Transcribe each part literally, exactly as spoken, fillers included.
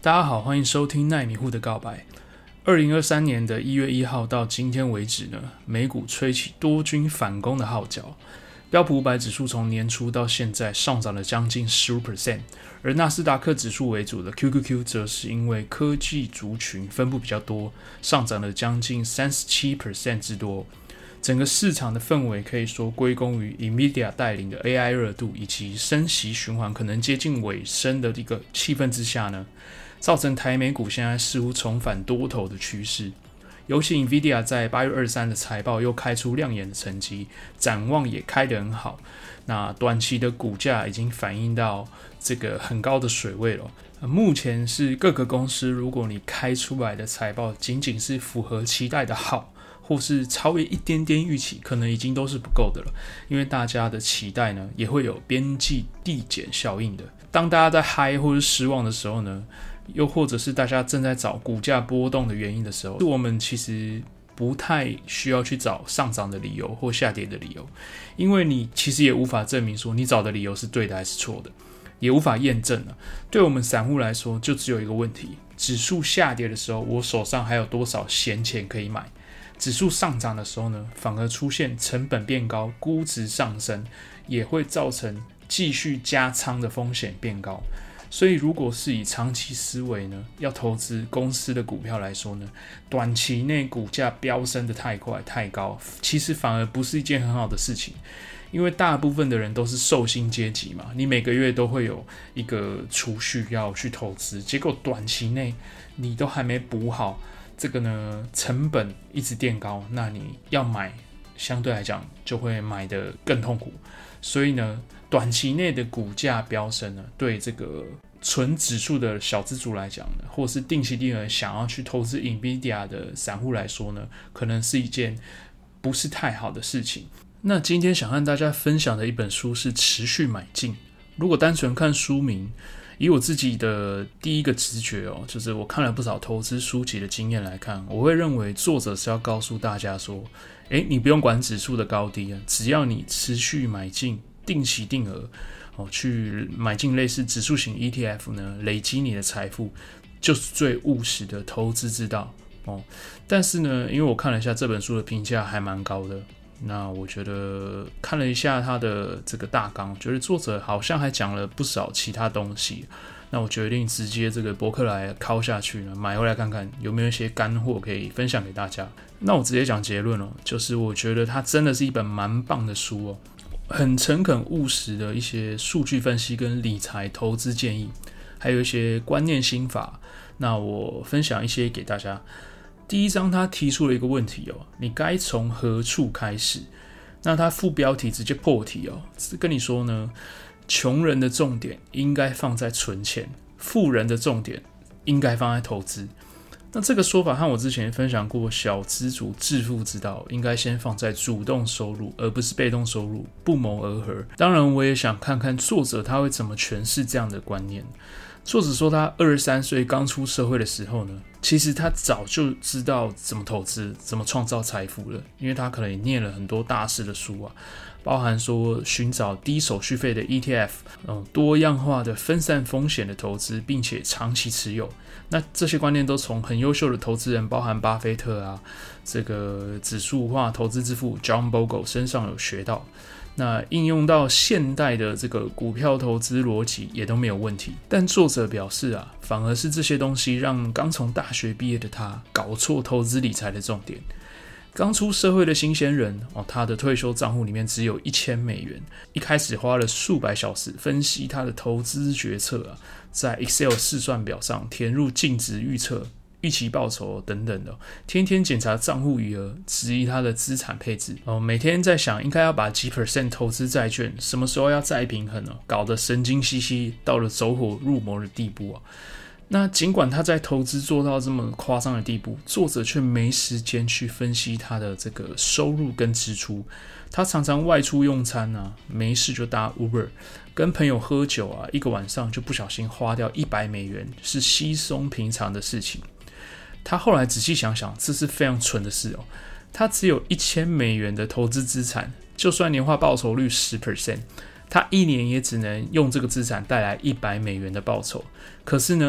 大家好，欢迎收听奈米户的告白。二零二三年的一月一号到今天为止呢，美股吹起多军反攻的号角，标普五百指数从年初到现在上涨了将近 百分之十五， 而纳斯达克指数为主的 Q Q Q 则是因为科技族群分布比较多，上涨了将近 百分之三十七 之多。整个市场的氛围可以说归功于 Nvidia 带领的 A I 热度以及升息循环可能接近尾声的一个气氛之下呢，造成台美股现在似乎重返多头的趋势。尤其 Nvidia 在八月二十三的财报又开出亮眼的成绩，展望也开得很好，那短期的股价已经反映到这个很高的水位了。目前是各个公司，如果你开出来的财报仅仅是符合期待的好，或是超越一点点预期，可能已经都是不够的了，因为大家的期待呢也会有边际递减效应的。当大家在嗨或是失望的时候呢，又或者是大家正在找股价波动的原因的时候，我们其实不太需要去找上涨的理由或下跌的理由，因为你其实也无法证明说你找的理由是对的还是错的，也无法验证啊。对我们散户来说，就只有一个问题：指数下跌的时候，我手上还有多少闲钱可以买？指数上涨的时候呢，反而出现成本变高，估值上升，也会造成继续加仓的风险变高。所以如果是以长期思维呢，要投资公司的股票来说呢，短期内股价飙升的太快太高，其实反而不是一件很好的事情。因为大部分的人都是受薪阶级嘛，你每个月都会有一个储蓄要去投资，结果短期内你都还没补好，这个呢成本一直垫高，那你要买相对来讲就会买得更痛苦。所以呢，短期内的股价飙升呢，对这个纯指数的小资族来讲呢，或是定期定额想要去投资 Nvidia 的散户来说呢，可能是一件不是太好的事情。那今天想和大家分享的一本书是持续买进。如果单纯看书名，以我自己的第一个直觉哦，就是我看了不少投资书籍的经验来看，我会认为作者是要告诉大家说，诶，你不用管指数的高低啊，只要你持续买进，定期定额哦，去买进类似指数型 E T F 呢，累积你的财富，就是最务实的投资之道哦。但是呢，因为我看了一下这本书的评价还蛮高的。那我觉得看了一下他的这个大纲，觉得作者好像还讲了不少其他东西。那我决定直接这个博客来敲下去呢，买回来看看有没有一些干货可以分享给大家。那我直接讲结论哦，就是我觉得它真的是一本蛮棒的书哦，很诚恳务实的一些数据分析跟理财投资建议，还有一些观念心法。那我分享一些给大家。第一章他提出了一个问题哦，你该从何处开始？那他副标题直接破题哦，是跟你说呢，穷人的重点应该放在存钱，富人的重点应该放在投资。那这个说法和我之前分享过小资族致富之道，应该先放在主动收入，而不是被动收入，不谋而合。当然，我也想看看作者他会怎么诠释这样的观念。作者说他二十三岁刚出社会的时候呢，其实他早就知道怎么投资，怎么创造财富了，因为他可能也念了很多大师的书啊，包含说寻找低手续费的 E T F， 嗯，多样化的分散风险的投资，并且长期持有。那这些观念都从很优秀的投资人，包含巴菲特啊，这个指数化投资之父 John Bogle 身上有学到。那应用到现代的这个股票投资逻辑也都没有问题，但作者表示啊，反而是这些东西让刚从大学毕业的他搞错投资理财的重点。刚出社会的新鲜人哦，他的退休账户里面只有一千美元，一开始花了数百小时分析他的投资决策啊，在 Excel 试算表上填入净值预测、预期报酬等等的，天天检查账户余额，质疑他的资产配置哦，每天在想应该要把几 percent 投资债券，什么时候要再平衡哦，搞得神经兮兮，到了走火入魔的地步啊。那尽管他在投资做到这么夸张的地步，作者却没时间去分析他的这个收入跟支出。他常常外出用餐啊，没事就搭 Uber， 跟朋友喝酒啊，一个晚上就不小心花掉一百美元，是稀松平常的事情。他后来仔细想想，这是非常蠢的事哦。他只有一千美元的投资资产，就算年化报酬率 百分之十，他一年也只能用这个资产带来一百美元的报酬。可是呢，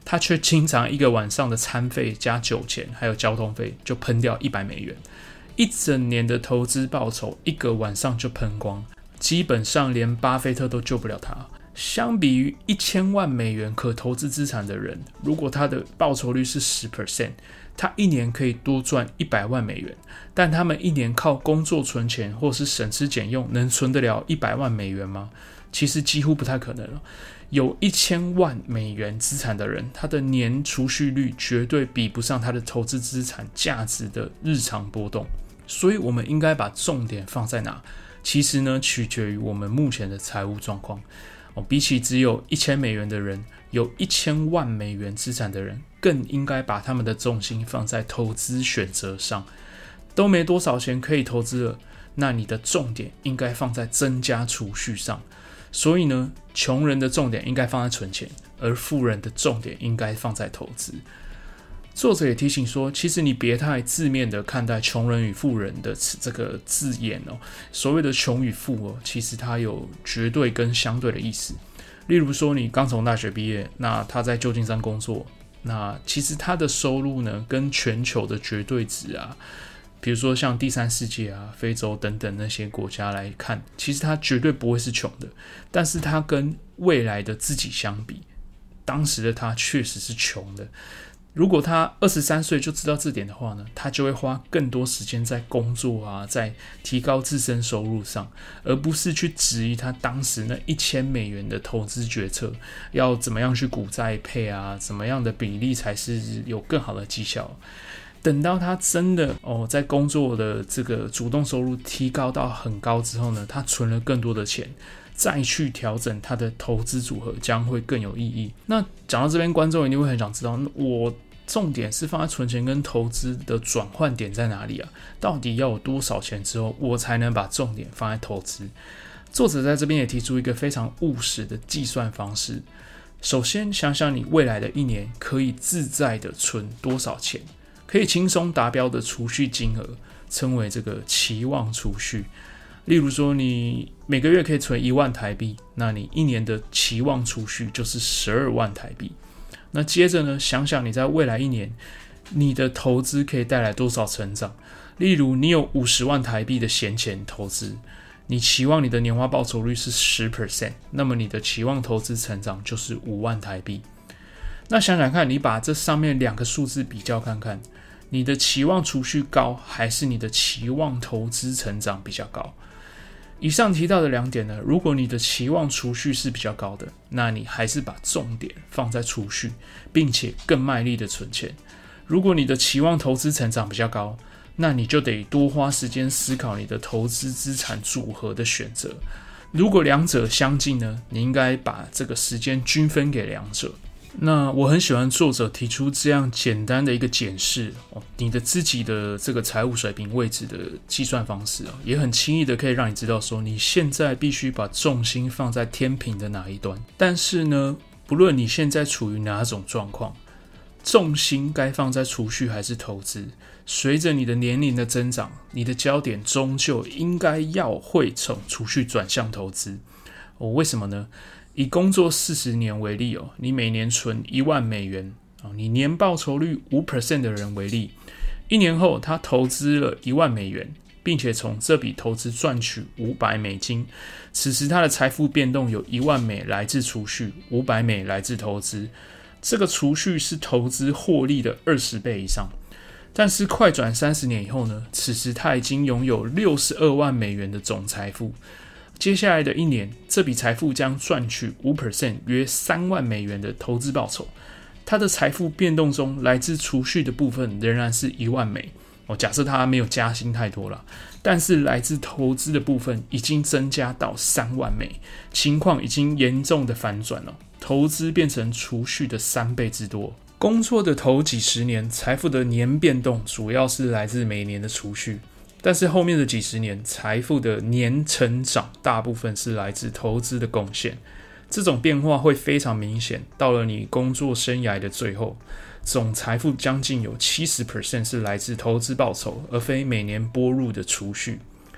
他却经常一个晚上的餐费加酒钱还有交通费就喷掉一百美元，一整年的投资报酬一个晚上就喷光，基本上连巴菲特都救不了他。相比于一千万美元可投资资产的人，如果他的报酬率是 百分之十， 他一年可以多赚一百万美元，但他们一年靠工作存钱或是省吃俭用能存得了一百万美元吗？其实几乎不太可能了。有一千万美元资产的人，他的年储蓄率绝对比不上他的投资资产价值的日常波动。所以我们应该把重点放在哪？其实呢，取决于我们目前的财务状况。哦、比起只有一千美元的人，有一千万美元资产的人更应该把他们的重心放在投资选择上。都没多少钱可以投资了，那你的重点应该放在增加储蓄上。所以呢，穷人的重点应该放在存钱，而富人的重点应该放在投资。作者也提醒说，其实你别太字面的看待穷人与富人的这个字眼哦。所谓的穷与富哦，其实它有绝对跟相对的意思。例如说，你刚从大学毕业，那他在旧金山工作，那其实他的收入呢，跟全球的绝对值啊，比如说像第三世界啊、非洲等等那些国家来看，其实他绝对不会是穷的。但是他跟未来的自己相比，当时的他确实是穷的。如果他二十三岁就知道这点的话呢，他就会花更多时间在工作啊，在提高自身收入上，而不是去质疑他当时那一千美元的投资决策，要怎么样去股债配啊，怎么样的比例才是有更好的绩效。等到他真的哦，在工作的这个主动收入提高到很高之后呢，他存了更多的钱，再去调整他的投资组合将会更有意义。那讲到这边，观众一定会很想知道，我重点是放在存钱跟投资的转换点在哪里啊？到底要有多少钱之后，我才能把重点放在投资？作者在这边也提出一个非常务实的计算方式。首先，想想你未来的一年可以自在的存多少钱，可以轻松达标的储蓄金额，称为这个期望储蓄。例如说，你每个月可以存一万台币，那你一年的期望储蓄就是十二万台币。那接着呢，想想你在未来一年，你的投资可以带来多少成长。例如，你有五十万台币的闲钱投资，你期望你的年化报酬率是 百分之十， 那么你的期望投资成长就是五万台币。那想想看，你把这上面两个数字比较看看，你的期望储蓄高，还是你的期望投资成长比较高？以上提到的两点呢，如果你的期望储蓄是比较高的，那你还是把重点放在储蓄，并且更卖力的存钱。如果你的期望投资成长比较高，那你就得多花时间思考你的投资资产组合的选择。如果两者相近呢，你应该把这个时间均分给两者。那我很喜欢作者提出这样简单的一个检视、哦、你的自己的这个财务水平位置的计算方式、哦、也很轻易的可以让你知道说你现在必须把重心放在天平的哪一端。但是呢，不论你现在处于哪种状况，重心该放在储蓄还是投资，随着你的年龄的增长，你的焦点终究应该要会从储蓄转向投资、哦、为什么呢？以工作四十年为例、哦、你每年存一万美元、哦、你年报酬率 百分之五 的人为例，一年后他投资了一万美元，并且从这笔投资赚取五百美金，此时他的财富变动有一万美来自储蓄，五百美来自投资，这个储蓄是投资获利的二十倍以上。但是快转三十年以后呢，此时他已经拥有六十二万美元的总财富。接下来的一年，这笔财富将赚取 百分之五 约三万美元的投资报酬。他的财富变动中来自储蓄的部分仍然是一万美、哦、假设他没有加薪太多了，但是来自投资的部分已经增加到三万美，情况已经严重的反转了，投资变成储蓄的三倍之多。工作的头几十年，财富的年变动主要是来自每年的储蓄，但是后面的几十年，财富的年成长大部分是来自投资的贡献。这种变化会非常明显，到了你工作生涯的最后，总财富将近有 百分之七十 是来自投资报酬，而非每年拨入的储蓄。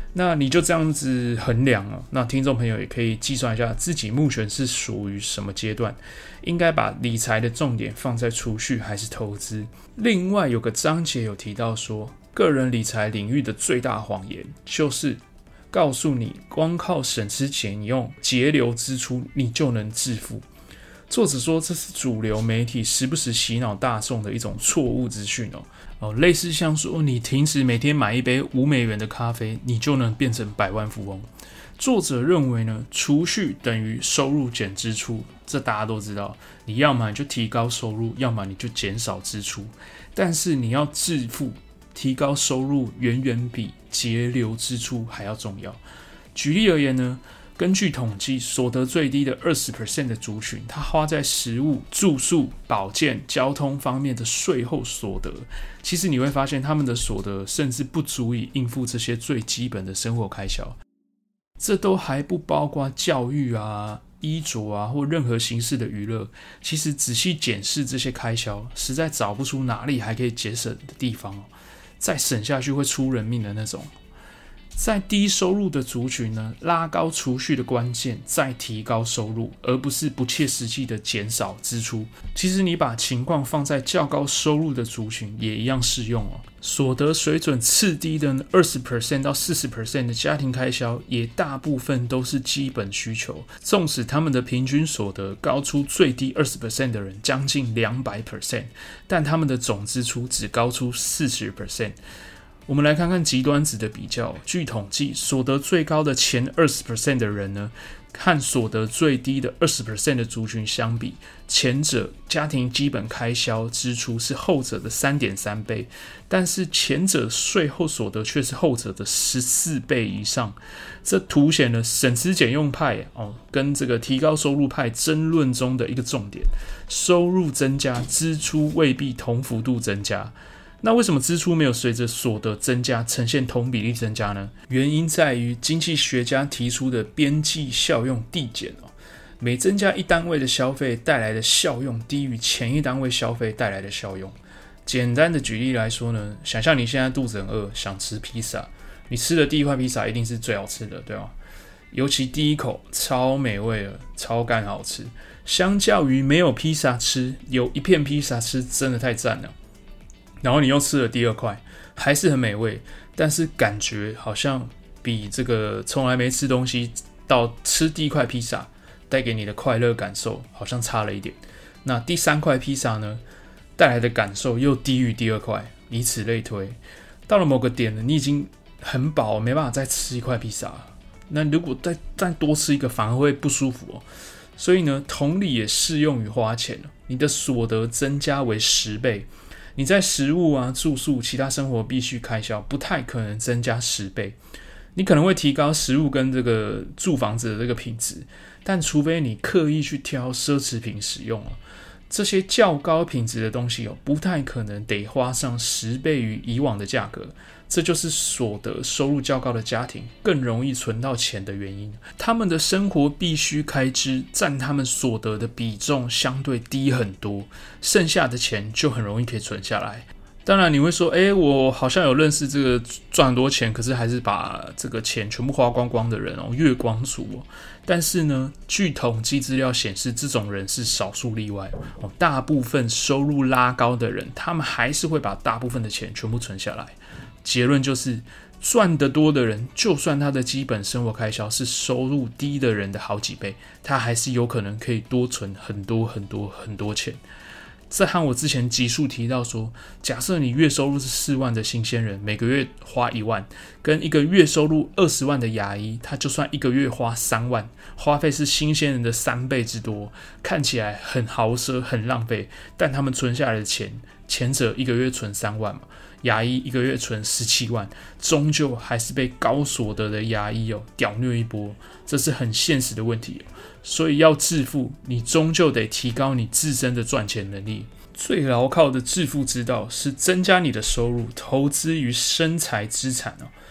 那你就这样子衡量哦。那听众朋友也可以计算一下自己目前是属于什么阶段，应该把理财的重点放在储蓄还是投资。另外有个章节有提到说，个人理财领域的最大谎言就是告诉你光靠省吃俭用节流支出你就能致富。作者说这是主流媒体时不时洗脑大众的一种错误资讯哦。哦，类似像说你平时每天买一杯五美元的咖啡，你就能变成百万富翁。作者认为呢，储蓄等于收入减支出，这大家都知道。你要么你就提高收入，要么你就减少支出。但是你要致富，提高收入远远比节流支出还要重要。举例而言呢，根据统计，所得最低的 百分之二十 的族群，他花在食物、住宿、保健、交通方面的税后所得，其实你会发现他们的所得甚至不足以应付这些最基本的生活开销。这都还不包括教育啊、衣着啊或任何形式的娱乐。其实仔细检视这些开销，实在找不出哪里还可以节省的地方哦。再省下去会出人命的那种。在低收入的族群呢，拉高储蓄的关键在提高收入，而不是不切实际的减少支出。其实你把情况放在较高收入的族群也一样适用哦。所得水准次低的 百分之二十 到 百分之四十 的家庭开销，也大部分都是基本需求。纵使他们的平均所得高出最低 百分之二十 的人将近 两百倍， 但他们的总支出只高出 百分之四十。我们来看看极端值的比较。据统计，所得最高的前 百分之二十 的人呢，和所得最低的 百分之二十 的族群相比，前者家庭基本开销支出是后者的 三点三 倍，但是前者税后所得却是后者的十四倍以上。这凸显了省吃俭用派、哦、跟这个提高收入派争论中的一个重点：收入增加，支出未必同幅度增加。那为什么支出没有随着所得增加呈现同比例增加呢？原因在于经济学家提出的边际效用递减、哦、每增加一单位的消费带来的效用低于前一单位消费带来的效用。简单的举例来说呢，想象你现在肚子很饿，想吃披萨，你吃的第一块披萨一定是最好吃的，对吗？尤其第一口超美味的，超干好吃。相较于没有披萨吃，有一片披萨吃真的太赞了。然后你又吃了第二块，还是很美味，但是感觉好像比这个从来没吃东西到吃第一块披萨带给你的快乐感受好像差了一点。那第三块披萨呢，带来的感受又低于第二块，以此类推。到了某个点呢，你已经很饱，没办法再吃一块披萨了。那如果 再, 再多吃一个，反而会不舒服哦。所以呢，同理也适用于花钱。你的所得增加为十倍，你在食物啊、住宿、其他生活必须开销不太可能增加十倍。你可能会提高食物跟这个住房子的这个品质，但除非你刻意去挑奢侈品使用、哦、这些较高品质的东西、哦、不太可能得花上十倍于以往的价格。这就是所得收入较高的家庭更容易存到钱的原因。他们的生活必须开支占他们所得的比重相对低很多，剩下的钱就很容易可以存下来。当然你会说，诶，我好像有认识这个赚很多钱，可是还是把这个钱全部花光光的人哦，月光族哦。但是呢，据统计资料显示，这种人是少数例外哦。大部分收入拉高的人，他们还是会把大部分的钱全部存下来。结论就是，赚得多的人，就算他的基本生活开销是收入低的人的好几倍，他还是有可能可以多存很多很多很多钱。这和我之前集数提到说，假设你月收入是四万的新鲜人，每个月花一万，跟一个月收入二十万的牙医，他就算一个月花三万，花费是新鲜人的三倍之多，看起来很豪奢很浪费，但他们存下来的钱，前者一个月存三万嘛，牙医一个月存十七万，终究还是被高所得的牙医哦屌虐一波，这是很现实的问题、哦。所以要致富，你终究得提高你自身的赚钱能力。最牢靠的致富之道是增加你的收入，投资于生财资产、哦、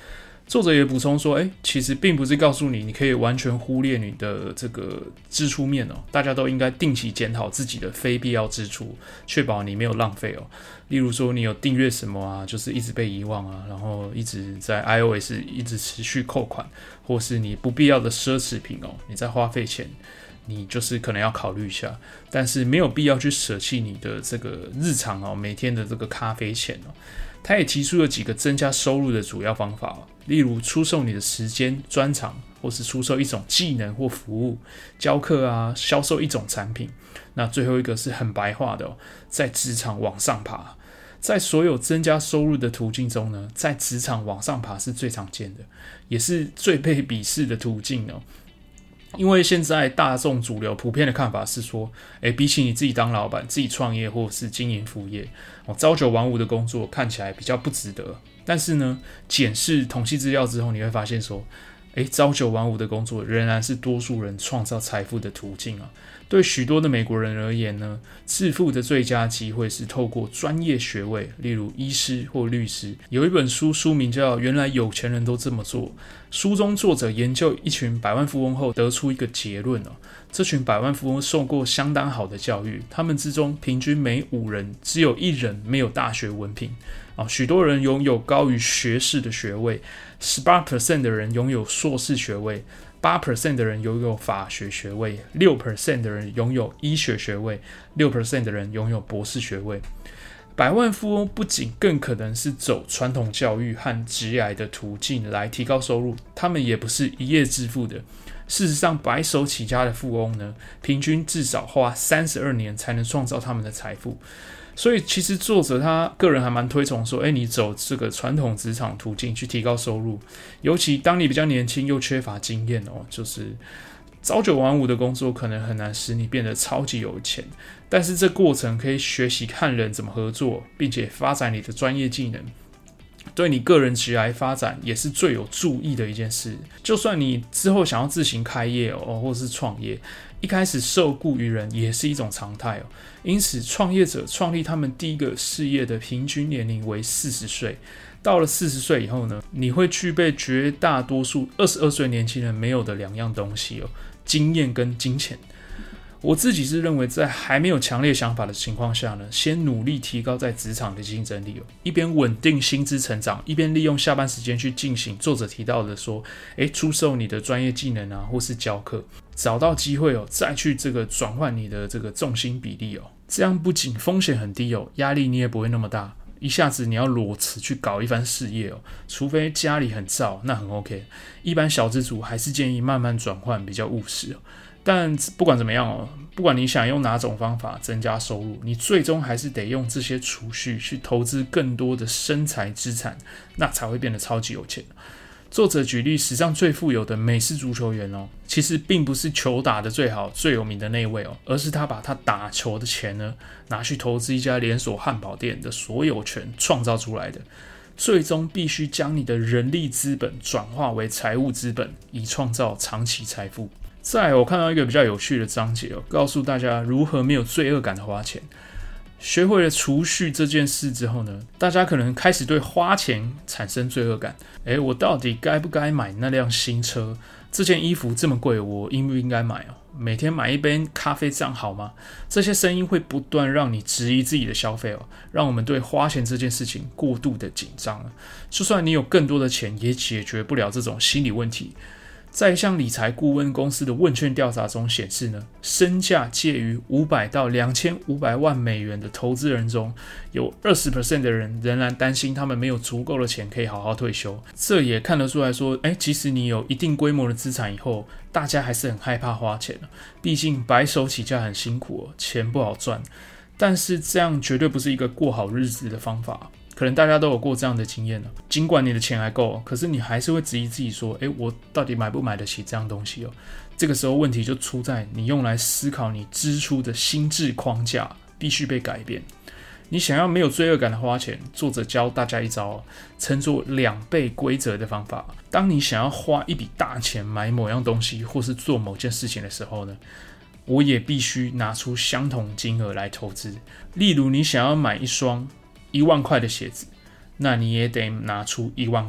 作者也补充说，诶，其实并不是告诉你你可以完全忽略你的这个支出面哦，大家都应该定期检讨自己的非必要支出，确保你没有浪费哦。例如说你有订阅什么啊，就是一直被遗忘啊，然后一直在 iOS 一直持续扣款，或是你不必要的奢侈品哦，你在花费前你就是可能要考虑一下，但是没有必要去舍弃你的这个日常哦，每天的这个咖啡钱哦。他也提出了几个增加收入的主要方法，例如出售你的时间、专长，或是出售一种技能或服务，教课啊，销售一种产品。那最后一个是很白话的哦，在职场往上爬。在所有增加收入的途径中呢，在职场往上爬是最常见的，也是最被鄙视的途径哦。因为现在大众主流普遍的看法是说，诶，比起你自己当老板、自己创业或是经营副业，哦，朝九晚五的工作看起来比较不值得。但是呢，检视统计资料之后，你会发现说，诶，朝九晚五的工作仍然是多数人创造财富的途径啊。对许多的美国人而言呢，致富的最佳机会是透过专业学位，例如医师或律师。有一本书，书名叫《原来有钱人都这么做》。书中作者研究一群百万富翁后，得出一个结论哦，这群百万富翁受过相当好的教育，他们之中平均每五人只有一人没有大学文凭。哦，许多人拥有高于学士的学位， 百分之十八 的人拥有硕士学位， 百分之八 的人拥有法学学位， 百分之六 的人拥有医学学位， 百分之六 的人拥有博士学位。百万富翁不仅更可能是走传统教育和职业的途径来提高收入，他们也不是一夜致富的。事实上，白手起家的富翁呢，平均至少花三十二年才能创造他们的财富。所以其实作者他个人还蛮推崇说，诶，你走这个传统职场途径去提高收入，尤其当你比较年轻又缺乏经验哦，就是朝九晚五的工作可能很难使你变得超级有钱，但是这过程可以学习看人怎么合作，并且发展你的专业技能，对你个人职业发展也是最有助益的一件事。就算你之后想要自行开业哦，或是创业，一开始受雇于人也是一种常态哦。因此，创业者创立他们第一个事业的平均年龄为四十岁。到了四十岁以后呢，你会具备绝大多数二十二岁年轻人没有的两样东西哦，经验跟金钱。我自己是认为，在还没有强烈想法的情况下呢，先努力提高在职场的竞争力哦，一边稳定薪资成长，一边利用下班时间去进行作者提到的说，诶，出售你的专业技能啊，或是教课，找到机会哦，再去这个转换你的这个重心比例哦，这样不仅风险很低哦，压力你也不会那么大。一下子你要裸辞去搞一番事业哦，除非家里很燥，那很 OK。一般小资族还是建议慢慢转换，比较务实哦。但不管怎么样哦，不管你想用哪种方法增加收入，你最终还是得用这些储蓄去投资更多的生财资产，那才会变得超级有钱。作者举例史上最富有的美式足球员哦，其实并不是球打得最好、最有名的那位哦，而是他把他打球的钱呢拿去投资一家连锁汉堡店的所有权创造出来的。最终必须将你的人力资本转化为财务资本，以创造长期财富。再来，我看到一个比较有趣的章节哦，告诉大家如何没有罪恶感的花钱。学会了储蓄这件事之后呢，大家可能开始对花钱产生罪恶感。诶，我到底该不该买那辆新车？这件衣服这么贵，我应不应该买哦？每天买一杯咖啡这样好吗？这些声音会不断让你质疑自己的消费哦，让我们对花钱这件事情过度的紧张。就算你有更多的钱，也解决不了这种心理问题。在一项理财顾问公司的问卷调查中显示呢，身价介于五百到两千五百万美元的投资人中，有 百分之二十 的人仍然担心他们没有足够的钱可以好好退休。这也看得出来说，诶，即使你有一定规模的资产以后，大家还是很害怕花钱，毕竟白手起家很辛苦哦，钱不好赚。但是这样绝对不是一个过好日子的方法。可能大家都有过这样的经验了，尽管你的钱还够，可是你还是会质疑自己说，诶，我到底买不买得起这样东西哦？这个时候问题就出在你用来思考你支出的心智框架必须被改变。你想要没有罪恶感的花钱，作者教大家一招，称作两倍规则的方法。当你想要花一笔大钱买某样东西或是做某件事情的时候呢，我也必须拿出相同金额来投资。例如你想要买一双一万块的鞋子，那你也得拿出一万块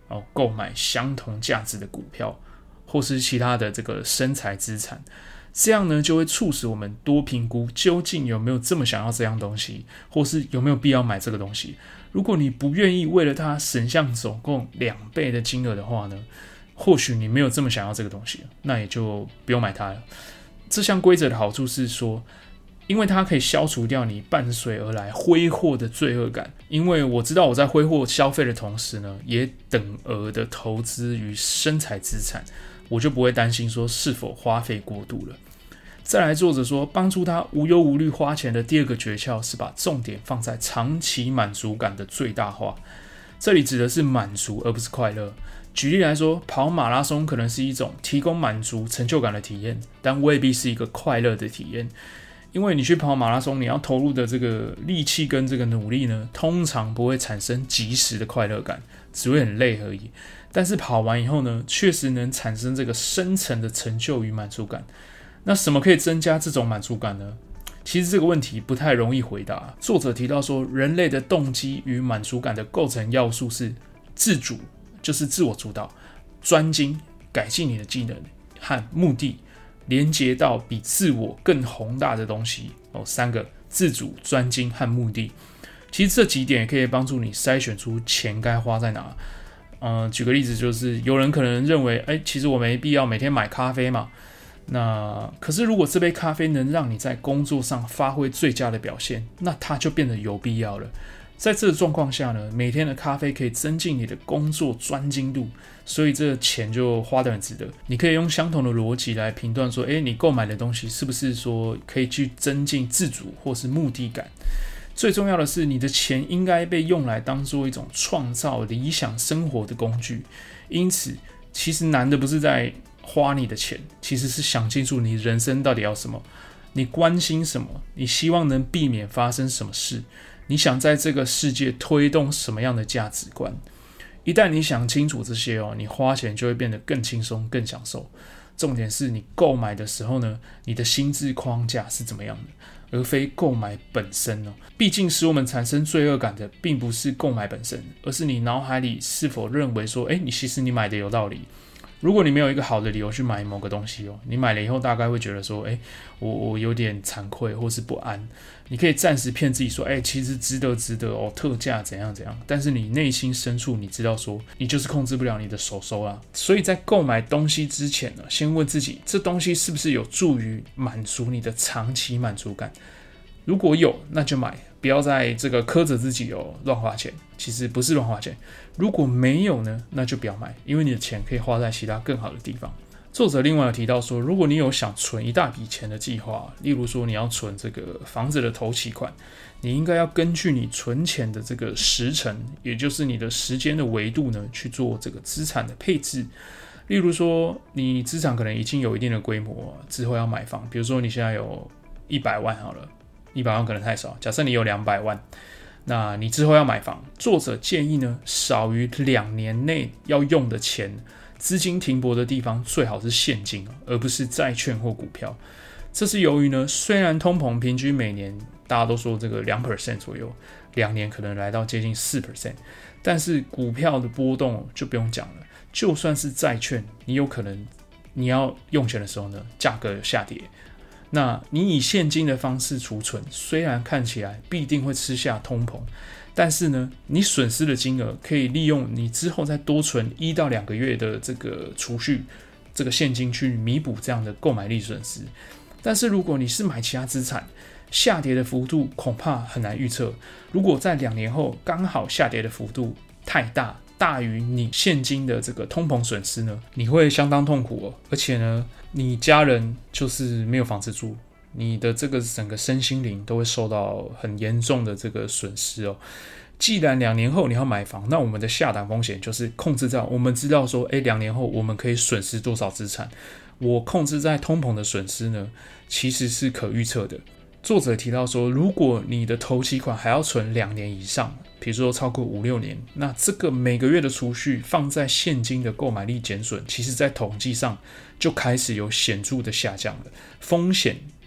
哦购买相同价值的股票，或是其他的这个生财资产。这样呢，就会促使我们多评估究竟有没有这么想要这样东西，或是有没有必要买这个东西。如果你不愿意为了它省下总共两倍的金额的话呢，或许你没有这么想要这个东西，那也就不用买它了。这项规则的好处是说，因为它可以消除掉你伴随而来挥霍的罪恶感，因为我知道我在挥霍消费的同时呢，也等额的投资于生财资产，我就不会担心说是否花费过度了。再来，作者说帮助他无忧无虑花钱的第二个诀窍是把重点放在长期满足感的最大化。这里指的是满足而不是快乐。举例来说，跑马拉松可能是一种提供满足成就感的体验，但未必是一个快乐的体验。因为你去跑马拉松，你要投入的这个力气跟这个努力呢，通常不会产生即时的快乐感，只会很累而已。但是跑完以后呢，确实能产生这个深层的成就与满足感。那什么可以增加这种满足感呢？其实这个问题不太容易回答。作者提到说，人类的动机与满足感的构成要素是自主，就是自我主导；专精，改进你的技能；和目的，连接到比自我更宏大的东西。哦，三个：自主、专精和目的。其实这几点也可以帮助你筛选出钱该花在哪。嗯，举个例子，就是有人可能认为，哎，其实我没必要每天买咖啡嘛。那可是如果这杯咖啡能让你在工作上发挥最佳的表现，那它就变得有必要了。在这个状况下呢，每天的咖啡可以增进你的工作专精度，所以这个钱就花得很值得。你可以用相同的逻辑来评断说，诶，你购买的东西是不是说可以去增进自主或是目的感。最重要的是，你的钱应该被用来当做一种创造理想生活的工具。因此，其实难的不是在花你的钱，其实是想清楚你人生到底要什么，你关心什么，你希望能避免发生什么事，你想在这个世界推动什么样的价值观。一旦你想清楚这些哦，你花钱就会变得更轻松、更享受。重点是你购买的时候呢，你的心智框架是怎么样的，而非购买本身哦。毕竟使我们产生罪恶感的，并不是购买本身，而是你脑海里是否认为说，哎，你其实你买的有道理。如果你没有一个好的理由去买某个东西哦，你买了以后大概会觉得说，哎，我我有点惭愧或是不安。你可以暂时骗自己说，哎，其实值得值得哦，特价怎样怎样。但是你内心深处你知道说，你就是控制不了你的手手啊。所以在购买东西之前呢，先问自己，这东西是不是有助于满足你的长期满足感？如果有，那就买，不要在这个苛责自己哦，乱花钱。其实不是乱花钱。如果没有呢，那就不要买，因为你的钱可以花在其他更好的地方。作者另外有提到说，如果你有想存一大笔钱的计划，例如说你要存这个房子的头期款，你应该要根据你存钱的这个时程，也就是你的时间的维度呢，去做这个资产的配置。例如说，你资产可能已经有一定的规模，之后要买房，比如说你现在有一百万好了，一百万可能太少，假设你有两百万，那你之后要买房，作者建议呢，少于两年内要用的钱，资金停泊的地方最好是现金，而不是债券或股票。这是由于呢，虽然通膨平均每年大家都说这个 百分之二 左右，两年可能来到接近 百分之四， 但是股票的波动就不用讲了，就算是债券，你有可能你要用钱的时候呢，价格下跌。那你以现金的方式储存，虽然看起来必定会吃下通膨，但是呢，你损失的金额可以利用你之后再多存一到两个月的这个储蓄，这个现金去弥补这样的购买力损失。但是如果你是买其他资产，下跌的幅度恐怕很难预测。如果在两年后刚好下跌的幅度太大，大于你现金的这个通膨损失呢，你会相当痛苦哦。而且呢，你家人就是没有房子住，你的这个整个身心灵都会受到很严重的这个损失哦。既然两年后你要买房，那我们的下档风险就是控制在我们知道说，哎，两年后我们可以损失多少资产。我控制在通膨的损失呢，其实是可预测的。作者提到说，如果你的头期款还要存两年以上，比如说超过五六年，那这个每个月的储蓄放在现金的购买力减损，其实在统计上就开始有显著的下降了，风险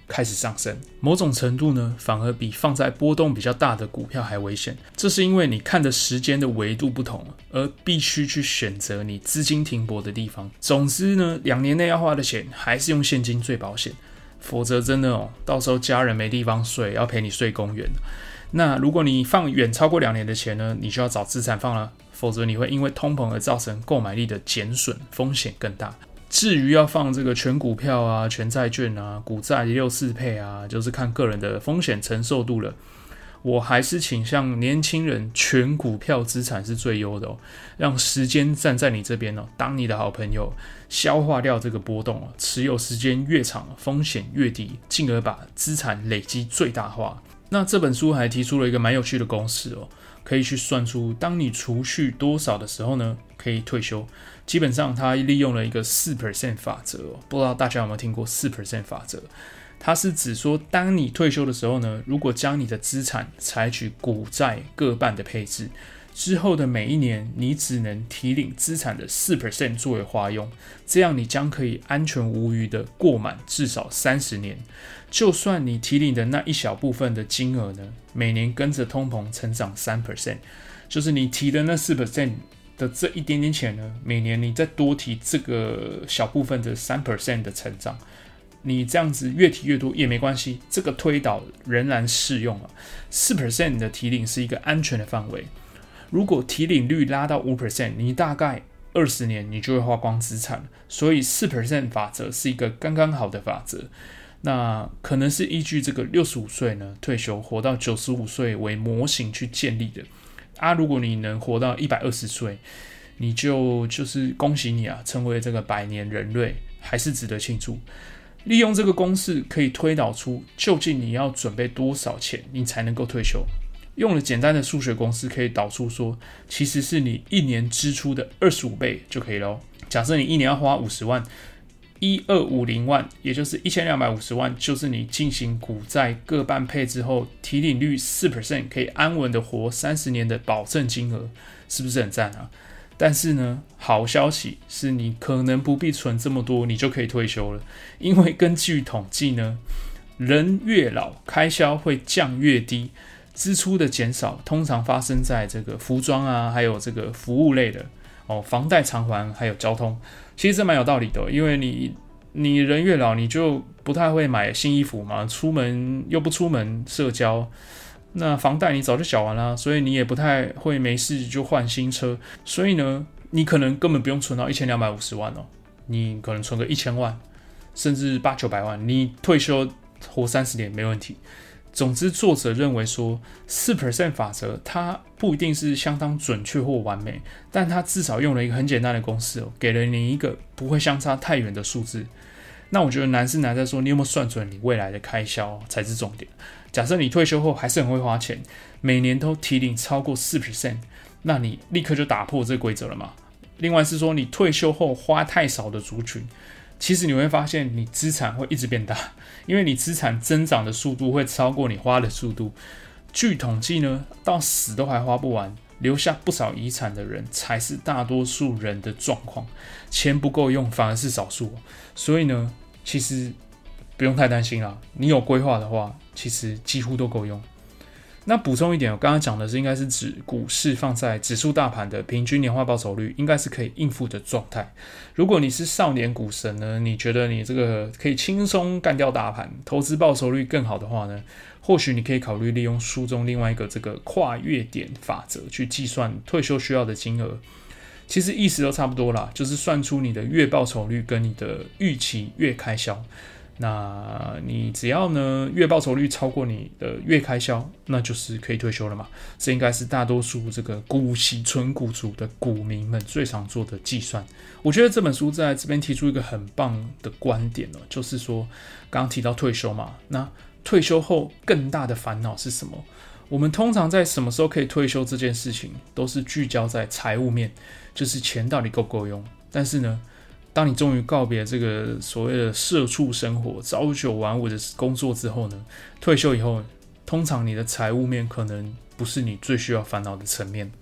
开始上升，某种程度呢，反而比放在波动比较大的股票还危险。这是因为你看的时间的维度不同，而必须去选择你资金停泊的地方。总之呢，两年内要花的钱还是用现金最保险，否则真的哦，到时候家人没地方睡，要陪你睡公园。那如果你放远超过两年的钱呢，你就要找资产放了，否则你会因为通膨而造成购买力的减损，风险更大。至于要放这个全股票啊、全债券啊、股债六四配啊，就是看个人的风险承受度了。我还是倾向年轻人全股票资产是最优的哦，让时间站在你这边哦，当你的好朋友，消化掉这个波动哦，持有时间越长，风险越低，进而把资产累积最大化。那这本书还提出了一个蛮有趣的公式哦，可以去算出当你储蓄多少的时候呢，可以退休。基本上它利用了一个 百分之四 法则哦，不知道大家有没有听过 百分之四 法则？它是指说，当你退休的时候呢，如果将你的资产采取股债各半的配置，之后的每一年你只能提领资产的 百分之四 作为花用，这样你将可以安全无虞的过满至少三十年。就算你提领的那一小部分的金额呢，每年跟着通膨成长 百分之三， 就是你提的那 百分之四 的这一点点钱呢，每年你再多提这个小部分的 百分之三 的成长，你这样子越提越多也没关系，这个推导仍然适用了。百分之四 的提领是一个安全的范围，如果提领率拉到 百分之五， 你大概二十年你就会花光资产，所以 百分之四 法则是一个刚刚好的法则。那可能是依据这个六十五岁呢退休活到九十五岁为模型去建立的啊。如果你能活到一百二十岁，你就就是恭喜你啊，成为这个百年人类，还是值得庆祝。利用这个公式可以推导出究竟你要准备多少钱你才能够退休。用了简单的数学公式可以导出说，其实是你一年支出的二十五倍就可以了。假设你一年要花五十万，一千二百五十万，也就是一千两百五十万，就是你进行股债各半配之后，提领率 百分之四 可以安稳的活三十年的保证金额，是不是很赞啊？但是呢，好消息是你可能不必存这么多，你就可以退休了。因为根据统计呢，人越老，开销会降越低，支出的减少通常发生在这个服装啊，还有这个服务类的哦，房贷偿还还有交通。其实这蛮有道理的，因为你你人越老，你就不太会买新衣服嘛，出门又不出门社交，那房贷你早就缴完了，所以你也不太会没事就换新车。所以呢，你可能根本不用存到一千两百五十万哦，你可能存个一千万，甚至八九百万，你退休活三十年没问题。总之，作者认为说 百分之四 法则它不一定是相当准确或完美，但它至少用了一个很简单的公式哦，给了你一个不会相差太远的数字。那我觉得难是难在说你有没有算准你未来的开销才是重点。假设你退休后还是很会花钱，每年都提领超过 百分之四， 那你立刻就打破这个规则了嘛。另外是说你退休后花太少的族群，其实你会发现你资产会一直变大，因为你资产增长的速度会超过你花的速度。据统计呢，到死都还花不完，留下不少遗产的人才是大多数人的状况，钱不够用反而是少数。所以呢，其实不用太担心啦，你有规划的话，其实几乎都够用。那补充一点，我刚刚讲的是应该是指股市放在指数大盘的平均年化报酬率应该是可以应付的状态。如果你是少年股神呢，你觉得你这个可以轻松干掉大盘，投资报酬率更好的话呢，或许你可以考虑利用书中另外一个这个跨越点法则去计算退休需要的金额。其实意思都差不多啦，就是算出你的月报酬率跟你的预期月开销。那你只要呢月报酬率超过你的月开销，那就是可以退休了嘛。这应该是大多数这个股息纯股族的股民们最常做的计算。我觉得这本书在这边提出一个很棒的观点哦，就是说刚刚提到退休嘛，那退休后更大的烦恼是什么？我们通常在什么时候可以退休这件事情，都是聚焦在财务面，就是钱到底够不够用。但是呢，当你终于告别这个所谓的社畜生活、朝九晚五的工作之后呢，退休以后，通常你的财务面可能不是你最需要烦恼的层面。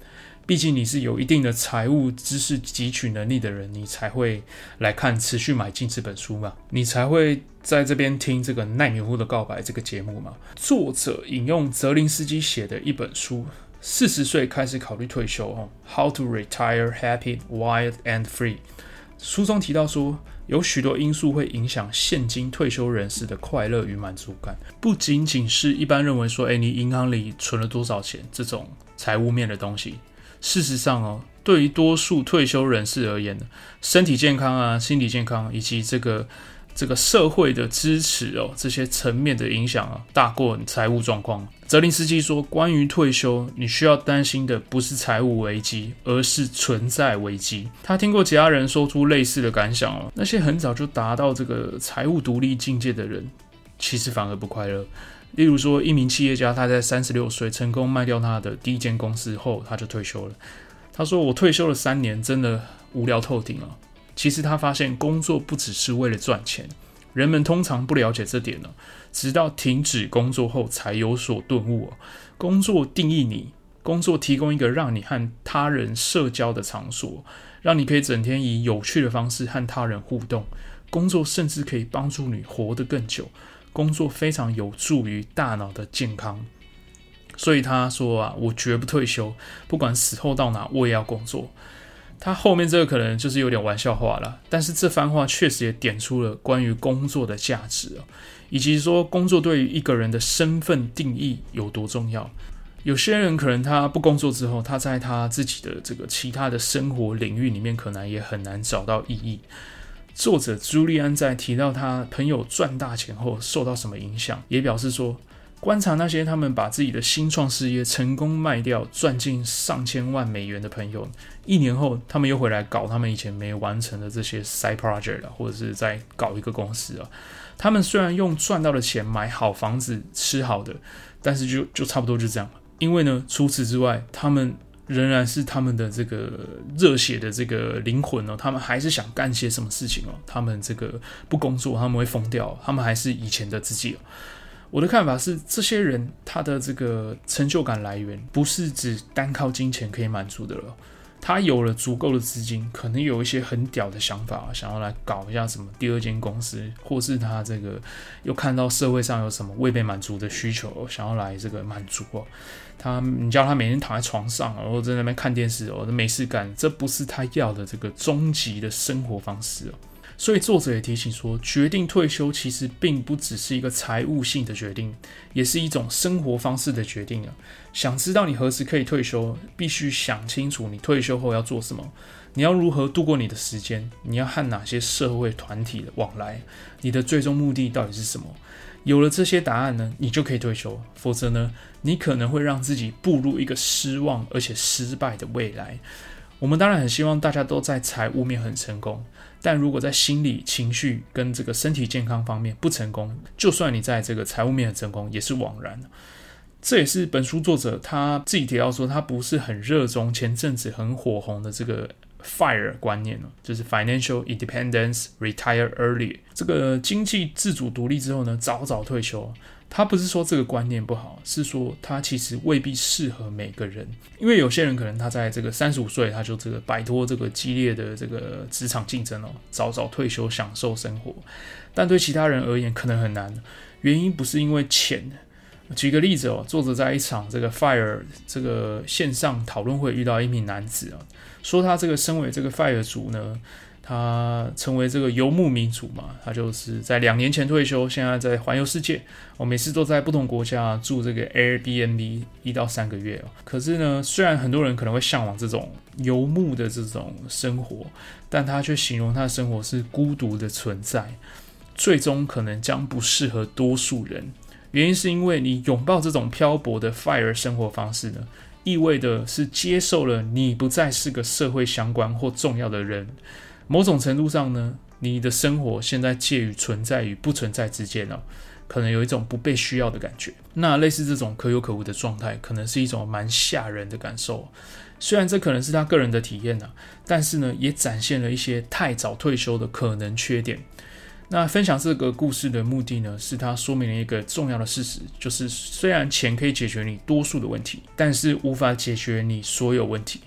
毕竟你是有一定的财务知识汲取能力的人，你才会来看持续买进这本书嘛，你才会在这边听这个奈米户的告白这个节目嘛。作者引用泽林斯基写的一本书，四十岁开始考虑退休 How to retire happy, wild and free。 书中提到说，有许多因素会影响现今退休人士的快乐与满足感，不仅仅是一般认为说，欸，你银行里存了多少钱这种财务面的东西。事实上哦，对于多数退休人士而言，身体健康啊、心理健康以及这个这个社会的支持哦，这些层面的影响啊，大过你财务状况。泽林斯基说，关于退休，你需要担心的不是财务危机，而是存在危机。他听过其他人说出类似的感想哦，那些很早就达到这个财务独立境界的人，其实反而不快乐。例如说，一名企业家，他在三十六岁成功卖掉他的第一间公司后，他就退休了。他说，我退休了三年，真的无聊透顶了。其实他发现工作不只是为了赚钱，人们通常不了解这点，直到停止工作后才有所顿悟。工作定义你，工作提供一个让你和他人社交的场所，让你可以整天以有趣的方式和他人互动。工作甚至可以帮助你活得更久，工作非常有助于大脑的健康。所以他说啊，我绝不退休，不管死后到哪，我也要工作。他后面这个可能就是有点玩笑话了，但是这番话确实也点出了关于工作的价值，以及说工作对于一个人的身份定义有多重要。有些人可能他不工作之后，他在他自己的这个其他的生活领域里面可能也很难找到意义。作者朱利安在提到他朋友赚大钱后受到什么影响，也表示说，观察那些他们把自己的新创事业成功卖掉赚进上千万美元的朋友，一年后他们又回来搞他们以前没完成的这些 side project， 或者是在搞一个公司。他们虽然用赚到的钱买好房子吃好的，但是 就, 就差不多就这样。因为呢，除此之外，他们仍然是他们的这个热血的这个灵魂哦，他们还是想干些什么事情哦。他们这个不工作，他们会疯掉，他们还是以前的自己哦。我的看法是，这些人他的这个成就感来源不是只单靠金钱可以满足的了。他有了足够的资金，可能有一些很屌的想法，想要来搞一下什么第二间公司，或是他这个又看到社会上有什么未被满足的需求，想要来这个满足哦。他你叫他每天躺在床上，然后在那边看电视哦，没事干，这不是他要的这个终极的生活方式哦。所以作者也提醒说，决定退休其实并不只是一个财务性的决定，也是一种生活方式的决定啊。想知道你何时可以退休，必须想清楚你退休后要做什么，你要如何度过你的时间，你要和哪些社会团体的往来，你的最终目的到底是什么。有了这些答案呢，你就可以退休，否则呢，你可能会让自己步入一个失望而且失败的未来。我们当然很希望大家都在财务面很成功，但如果在心理、情绪跟这个身体健康方面不成功，就算你在这个财务面很成功，也是枉然。这也是本书作者他自己提到说，他不是很热衷前阵子很火红的这个 F I R E 观念，就是 Financial Independence Retire Early， 这个经济自主独立之后呢，早早退休。他不是说这个观念不好，是说他其实未必适合每个人。因为有些人可能他在这个三十五岁，他就这个摆脱这个激烈的这个职场竞争哦，早早退休享受生活。但对其他人而言可能很难，原因不是因为钱。举个例子哦，作者在一场这个 F I R E 这个线上讨论会遇到一名男子啊，说他这个身为这个 F I R E 族呢，他成为这个游牧民族嘛，他就是在两年前退休，现在在环游世界，我每次都在不同国家住这个 Airbnb 一到三个月哦。可是呢，虽然很多人可能会向往这种游牧的这种生活，但他却形容他的生活是孤独的存在，最终可能将不适合多数人。原因是因为你拥抱这种漂泊的 F I R E 生活方式呢，意味的是接受了你不再是个社会相关或重要的人。某种程度上呢，你的生活现在介于存在与不存在之间，可能有一种不被需要的感觉。那类似这种可有可无的状态，可能是一种蛮吓人的感受。虽然这可能是他个人的体验，但是呢，也展现了一些太早退休的可能缺点。那分享这个故事的目的呢，是它说明了一个重要的事实，就是虽然钱可以解决你多数的问题，但是无法解决你所有问题。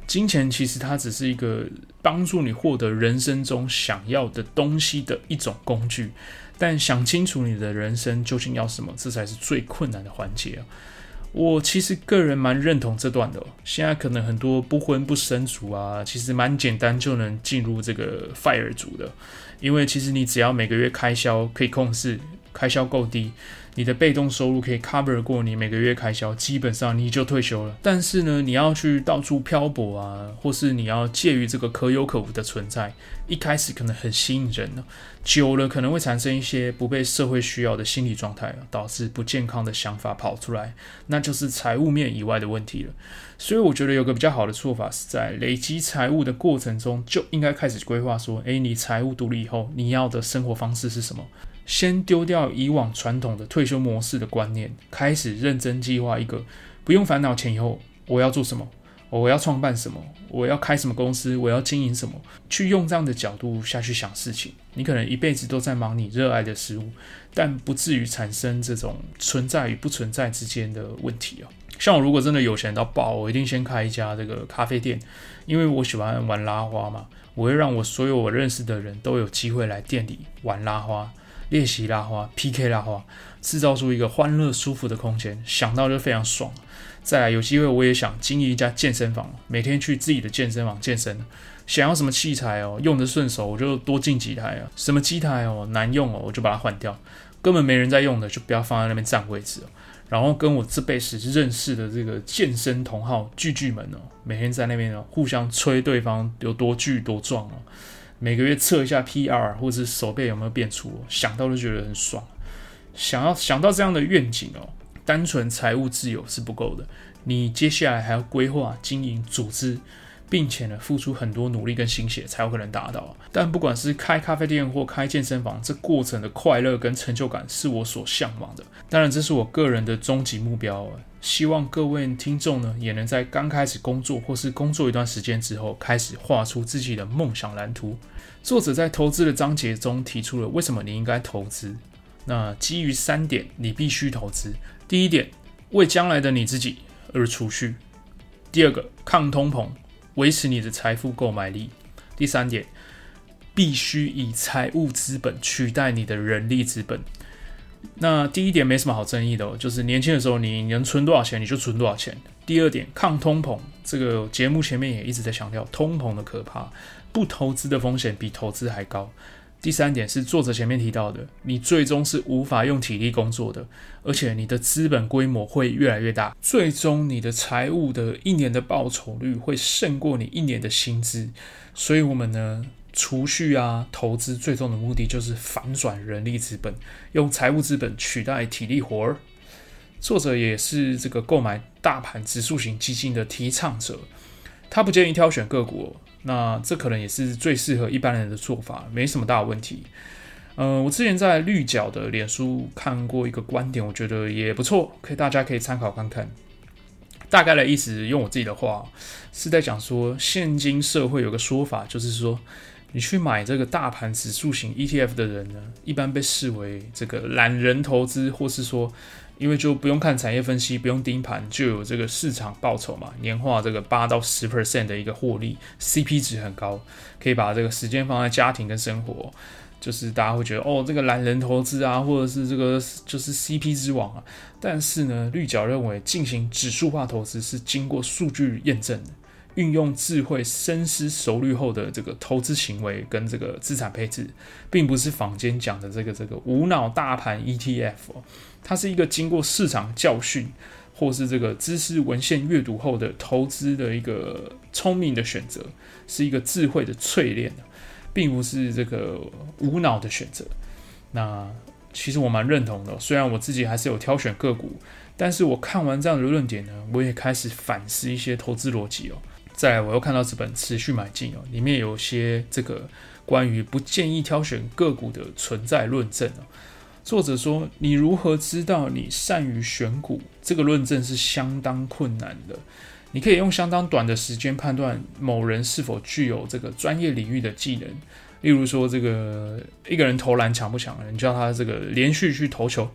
金钱其实它只是一个帮助你获得人生中想要的东西的一种工具，但想清楚你的人生究竟要什么，这才是最困难的环节啊。我其实个人蛮认同这段的哦。现在可能很多不婚不生族啊，其实蛮简单就能进入这个 FIRE 族的，因为其实你只要每个月开销可以控制，开销够低，你的被动收入可以 cover 过你每个月开销，基本上你就退休了。但是呢，你要去到处漂泊啊，或是你要介于这个可有可无的存在，一开始可能很吸引人，久了可能会产生一些不被社会需要的心理状态，导致不健康的想法跑出来，那就是财务面以外的问题了。所以我觉得有个比较好的做法是在累积财务的过程中，就应该开始规划说，诶，你财务独立以后，你要的生活方式是什么？先丢掉以往传统的退休模式的观念，开始认真计划一个不用烦恼钱以后我要做什么，我要创办什么，我要开什么公司，我要经营什么，去用这样的角度下去想事情。你可能一辈子都在忙你热爱的事物，但不至于产生这种存在与不存在之间的问题哦。像我如果真的有钱到爆，我一定先开一家这个咖啡店，因为我喜欢玩拉花嘛，我会让我所有我认识的人都有机会来店里玩拉花，练习拉花 P K 拉花，制造出一个欢乐舒服的空间，想到就非常爽。再来有机会我也想经营一家健身房，每天去自己的健身房健身，想要什么器材哦，用得顺手我就多进几台啊，什么机台哦难用哦我就把它换掉，根本没人在用的就不要放在那边占位置哦。然后跟我这辈子认识的这个健身同好巨巨们哦，每天在那边哦互相吹对方有多巨多壮哦，每个月测一下 P R 或者是手背有没有变粗哦，想到就觉得很爽。想要想到这样的愿景哦，单纯财务自由是不够的，你接下来还要规划、经营、组织，并且呢付出很多努力跟心血才有可能达到。但不管是开咖啡店或开健身房，这过程的快乐跟成就感是我所向往的。当然这是我个人的终极目标，希望各位听众呢也能在刚开始工作或是工作一段时间之后，开始画出自己的梦想蓝图。作者在投资的章节中提出了为什么你应该投资，那基于三点你必须投资。第一点，为将来的你自己而储蓄；第二个，抗通膨，维持你的财富购买力；第三点，必须以财务资本取代你的人力资本。那第一点没什么好争议的哦，就是年轻的时候你能存多少钱你就存多少钱。第二点，抗通膨，这个节目前面也一直在强调通膨的可怕，不投资的风险比投资还高。第三点是作者前面提到的，你最终是无法用体力工作的，而且你的资本规模会越来越大，最终你的财务的一年的报酬率会胜过你一年的薪资。所以我们呢，储蓄啊，投资最终的目的就是反转人力资本，用财务资本取代体力活儿。作者也是这个购买大盘指数型基金的提倡者，他不建议挑选个股哦，那这可能也是最适合一般人的做法，没什么大问题。呃，我之前在绿角的脸书看过一个观点，我觉得也不错，可以大家可以参考看看。大概的意思，用我自己的话是在讲说，现今社会有个说法，就是说你去买这个大盘指数型 E T F 的人呢，一般被视为这个懒人投资，或是说因为就不用看产业分析，不用盯盘，就有这个市场报酬嘛，年化这个 百分之八到十 的一个获利 ，C P 值很高，可以把这个时间放在家庭跟生活，就是大家会觉得哦，这个懒人投资啊，或者是这个就是 C P 之王啊。但是呢，绿角认为进行指数化投资是经过数据验证的，运用智慧深思熟虑后的这个投资行为跟这个资产配置，并不是坊间讲的这个这个无脑大盘 E T F 哦。它是一个经过市场教训或是这个知识文献阅读后的投资的一个聪明的选择，是一个智慧的淬炼，并不是这个无脑的选择。那其实我蛮认同的，虽然我自己还是有挑选个股，但是我看完这样的论点呢，我也开始反思一些投资逻辑哦。再来我又看到这本持续买进哦，里面有些这个关于不建议挑选个股的存在论证哦。作者说，你如何知道你善于选股？这个论证是相当困难的。你可以用相当短的时间判断某人是否具有这个专业领域的技能。例如说，这个一个人投篮强不强，你叫他这个连续去投球，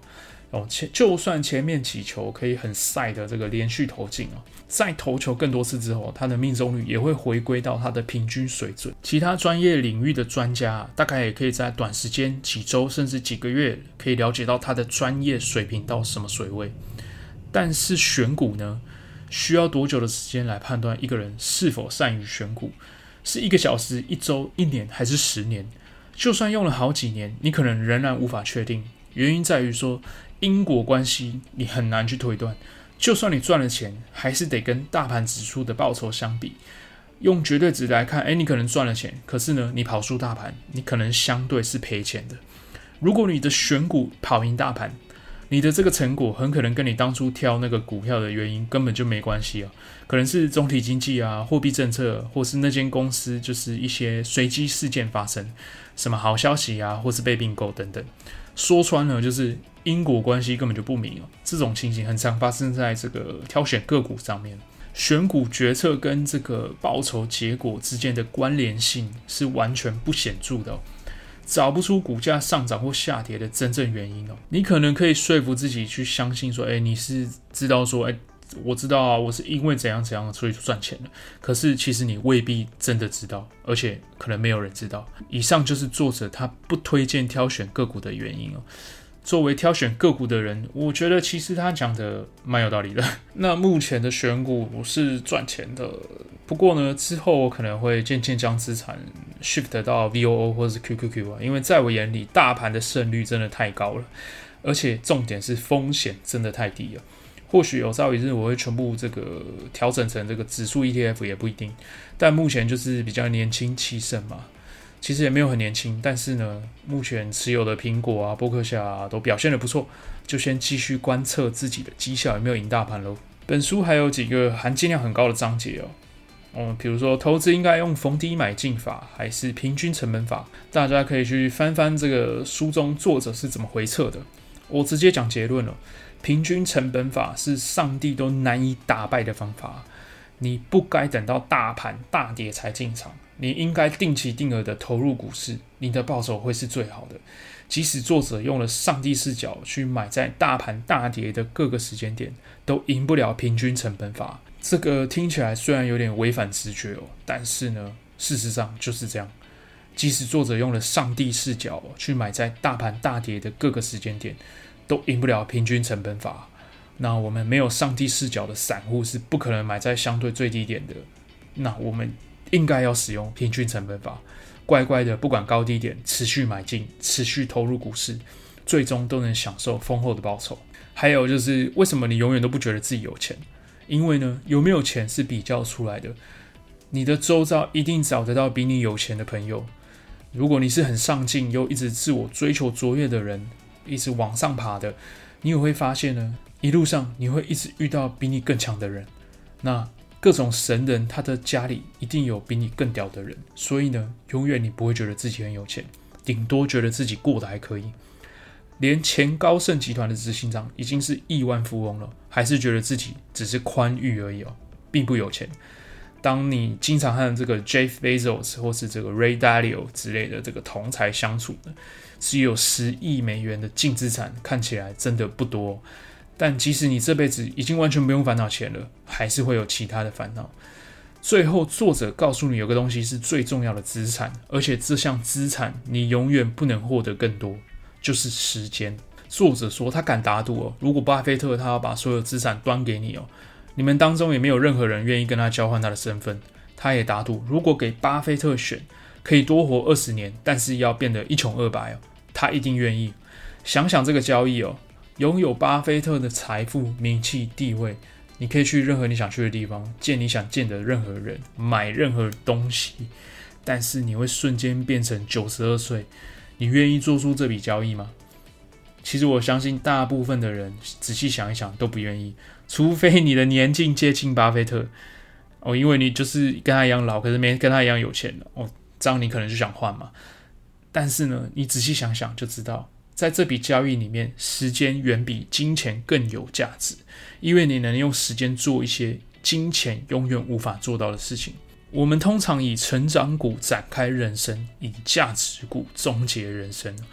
哦，就算前面几球可以很晒的这个连续投进哦，在投球更多次之后，他的命中率也会回归到他的平均水准。其他专业领域的专家、啊、大概也可以在短时间、几周甚至几个月，可以了解到他的专业水平到什么水位。但是选股呢，需要多久的时间来判断一个人是否善于选股？是一个小时、一周、一年还是十年？就算用了好几年，你可能仍然无法确定。原因在于说，因果关系你很难去推断。就算你赚了钱，还是得跟大盘指数的报酬相比。用绝对值来看，诶，你可能赚了钱，可是呢，你跑输大盘，你可能相对是赔钱的。如果你的选股跑赢大盘，你的这个成果很可能跟你当初挑那个股票的原因根本就没关系啊，可能是总体经济啊、货币政策，或是那间公司就是一些随机事件发生，什么好消息啊，或是被并购等等。说穿了就是因果关系根本就不明哦。这种情形很常发生在这个挑选个股上面。选股决策跟这个报酬结果之间的关联性是完全不显著的哦。找不出股价上涨或下跌的真正原因哦。你可能可以说服自己去相信说，哎，你是知道说，哎，我知道啊，我是因为怎样怎样所以赚钱了。可是其实你未必真的知道，而且可能没有人知道。以上就是作者他不推荐挑选个股的原因哦。作为挑选个股的人，我觉得其实他讲的蛮有道理的。那目前的选股是赚钱的，不过呢，之后我可能会渐渐将资产 shift 到 V O O 或是 Q Q Q 啊，因为在我眼里，大盘的胜率真的太高了，而且重点是风险真的太低了。或许有朝一日我会全部这个调整成这个指数 E T F 也不一定，但目前就是比较年轻气盛嘛。其实也没有很年轻，但是呢，目前持有的苹果啊、波克夏啊都表现得不错，就先继续观测自己的绩效有没有赢大盘咯。本书还有几个含金量很高的章节哦，嗯，比如说投资应该用逢低买进法还是平均成本法，大家可以去翻翻这个书中作者是怎么回测的。我直接讲结论了，平均成本法是上帝都难以打败的方法。你不该等到大盘大跌才进场，你应该定期定额的投入股市，你的报酬会是最好的。即使作者用了上帝视角去买在大盘大跌的各个时间点，都赢不了平均成本法。这个听起来虽然有点违反直觉哦，但是呢，事实上就是这样。即使作者用了上帝视角去买在大盘大跌的各个时间点，都赢不了平均成本法。那我们没有上帝视角的散户是不可能买在相对最低点的。那我们应该要使用平均成本法，乖乖的不管高低点，持续买进，持续投入股市，最终都能享受丰厚的报酬。还有就是为什么你永远都不觉得自己有钱？因为呢，有没有钱是比较出来的。你的周遭一定找得到比你有钱的朋友。如果你是很上进又一直自我追求卓越的人，一直往上爬的，你也会发现呢，一路上你会一直遇到比你更强的人。那各种神人他的家里一定有比你更屌的人，所以呢，永远你不会觉得自己很有钱，顶多觉得自己过得还可以。连前高盛集团的执行长已经是亿万富翁了，还是觉得自己只是宽裕而已哦，并不有钱。当你经常和这个 Jeff Bezos 或是这个 Ray Dalio 之类的这个同才相处呢，只有十亿美元的净资产，看起来真的不多。但即使你这辈子已经完全不用烦恼钱了，还是会有其他的烦恼。最后，作者告诉你有个东西是最重要的资产，而且这项资产你永远不能获得更多，就是时间。作者说他敢打赌哦，如果巴菲特他要把所有资产端给你哦，你们当中也没有任何人愿意跟他交换他的身份。他也打赌，如果给巴菲特选，可以多活二十年，但是要变得一穷二白哦，他一定愿意。想想这个交易哦，拥有巴菲特的财富、名气、地位，你可以去任何你想去的地方，见你想见的任何人，买任何东西，但是你会瞬间变成九十二岁，你愿意做出这笔交易吗？其实我相信大部分的人仔细想一想都不愿意，除非你的年纪接近巴菲特哦，因为你就是跟他一样老，可是没跟他一样有钱哦，这样你可能就想换嘛。但是呢，你仔细想想就知道，在这笔交易里面，时间远比金钱更有价值，因为你能用时间做一些金钱永远无法做到的事情。我们通常以成长股展开人生，以价值股终结人生。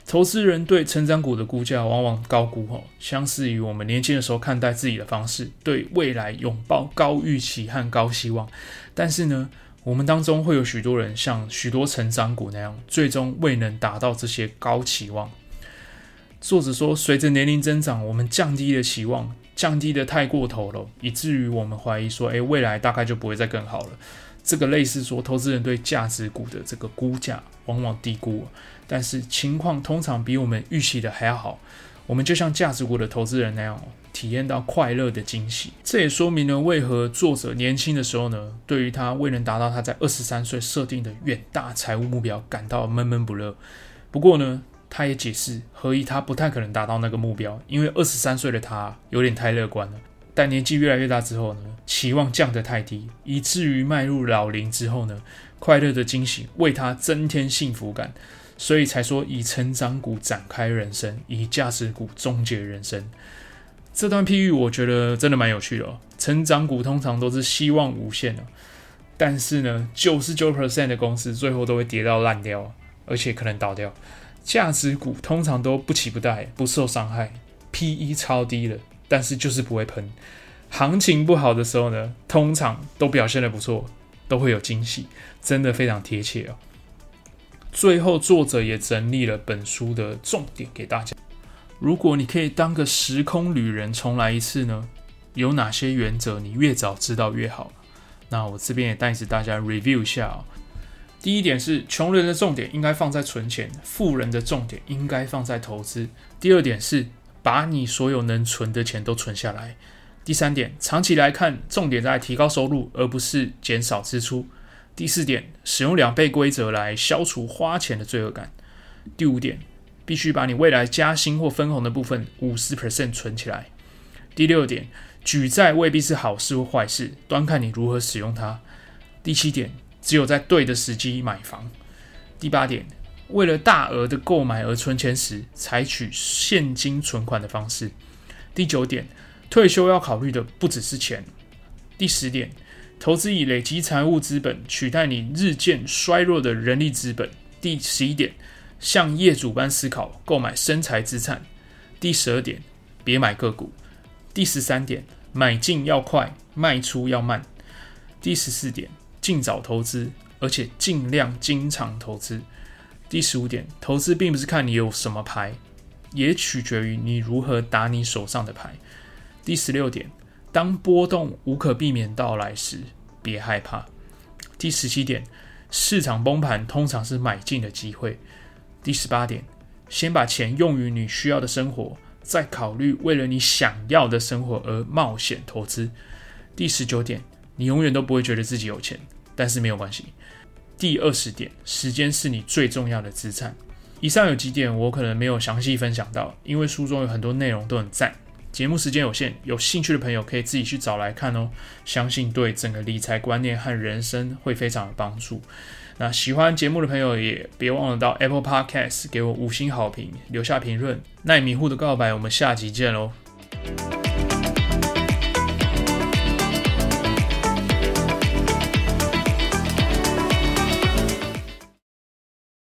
投资人对成长股的估价往往高估，相似于我们年轻的时候看待自己的方式，对未来拥抱高预期和高希望。但是呢，我们当中会有许多人像许多成长股那样，最终未能达到这些高期望。作者说，随着年龄增长，我们降低了期望，降低的太过头了，以至于我们怀疑说，诶，未来大概就不会再更好了。这个类似说，投资人对价值股的这个估价往往低估，但是情况通常比我们预期的还要好。我们就像价值股的投资人那样，体验到快乐的惊喜。这也说明了为何作者年轻的时候呢，对于他未能达到他在二十三岁设定的远大财务目标感到闷闷不乐。不过呢，他也解释何以他不太可能达到那个目标，因为二十三岁的他有点太乐观了。但年纪越来越大之后呢，期望降得太低，以至于迈入老龄之后呢，快乐的惊喜为他增添幸福感，所以才说以成长股展开人生，以价值股终结人生。这段譬喻我觉得真的蛮有趣的哦。成长股通常都是希望无限的，但是呢 百分之九十九 的公司最后都会跌到烂掉，而且可能倒掉。价值股通常都不起不带，不受伤害， P E 超低了，但是就是不会喷。行情不好的时候呢，通常都表现得不错，都会有惊喜，真的非常贴切哦。最后作者也整理了本书的重点给大家。如果你可以当个时空旅人重来一次呢，有哪些原则你越早知道越好？那我这边也带着大家 review 一下哦。第一点是，穷人的重点应该放在存钱，富人的重点应该放在投资。第二点是，把你所有能存的钱都存下来。第三点，长期来看，重点在提高收入，而不是减少支出。第四点，使用两倍规则来消除花钱的罪恶感。第五点，必须把你未来加薪或分红的部分 百分之五十 存起来。第六点，举债未必是好事或坏事，端看你如何使用它。第七点，只有在对的时机买房。第八点，为了大额的购买而存钱时，采取现金存款的方式。第九点，退休要考虑的不只是钱。第十点，投资以累积财务资本取代你日渐衰弱的人力资本。第十一点，像业主般思考购买生财资产。第十二点，别买个股。第十三点，买进要快，卖出要慢。第十四点，尽早投资，而且尽量经常投资。第十五点，投资并不是看你有什么牌，也取决于你如何打你手上的牌。第十六点，当波动无可避免到来时，别害怕。第十七点，市场崩盘通常是买进的机会。第十八点，先把钱用于你需要的生活，再考虑为了你想要的生活而冒险投资。第十九点，你永远都不会觉得自己有钱，但是没有关系。第二十点，时间是你最重要的资产。以上有几点我可能没有详细分享到，因为书中有很多内容都很赞，节目时间有限，有兴趣的朋友可以自己去找来看哦，相信对整个理财观念和人生会非常有帮助。那喜欢节目的朋友也别忘了到 Apple Podcast 给我五星好评，留下评论。奈米户的告白，我们下集见喽。